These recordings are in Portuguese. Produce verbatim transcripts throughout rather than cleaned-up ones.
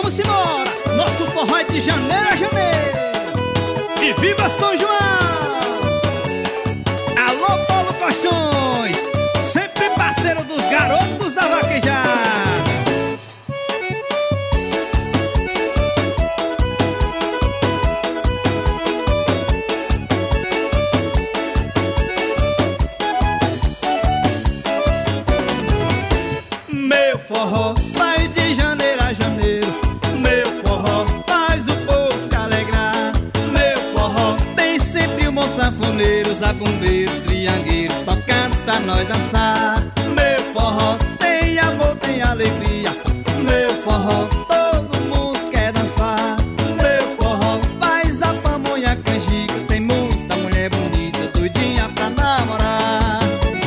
Vamos embora, nosso forró é de janeiro a janeiro. E viva São João! Alô, Paulo Colchões, sempre parceiro dos garotos da vaquejada. Meu forró vai de janeiro a janeiro. Meu forró faz o povo se alegrar. Meu forró tem sempre um bom sanfoneiro, zabumbeiro, triangueiro, tocando pra nós dançar. Meu forró tem amor, tem alegria. Meu forró todo mundo quer dançar. Meu forró faz a pamonha canjica. Tem muita mulher bonita, doidinha pra namorar.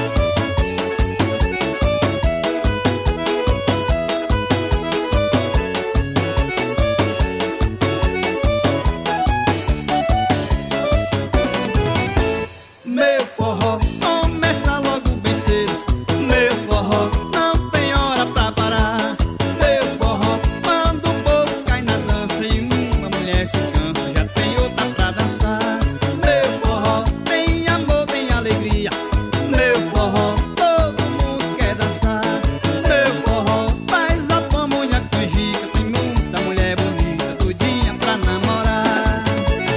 Meu forró começa logo bem cedo. Meu forró não tem hora pra parar. Meu forró quando o povo cai na dança e uma mulher se cansa, já tem outra pra dançar. Meu forró tem amor, tem alegria. Meu forró todo mundo quer dançar. Meu forró faz a pamonha canjica. Tem muita mulher bonita, doidinha pra namorar.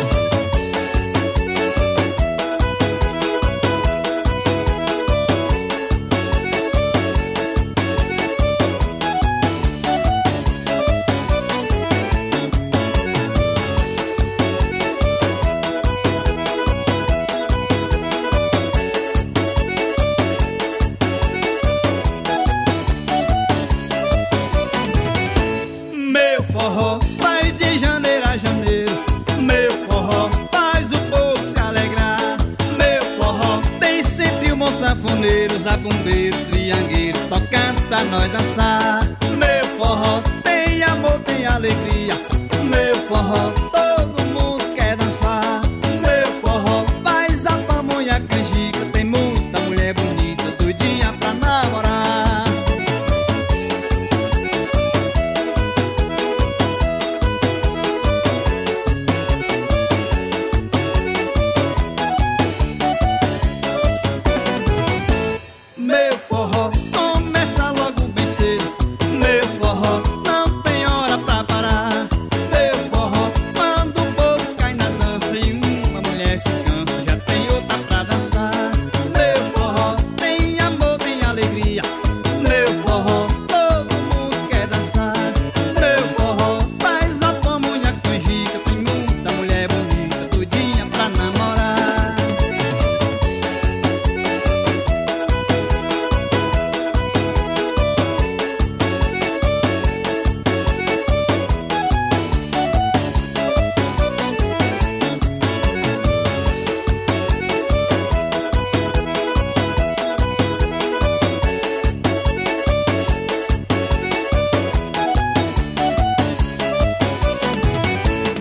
Meu forró vai de janeiro a janeiro. Meu forró faz o povo se alegrar. Meu forró tem sempre um bom sanfoneiro, zabumbeiro, triangueiro, tocando pra nós dançar.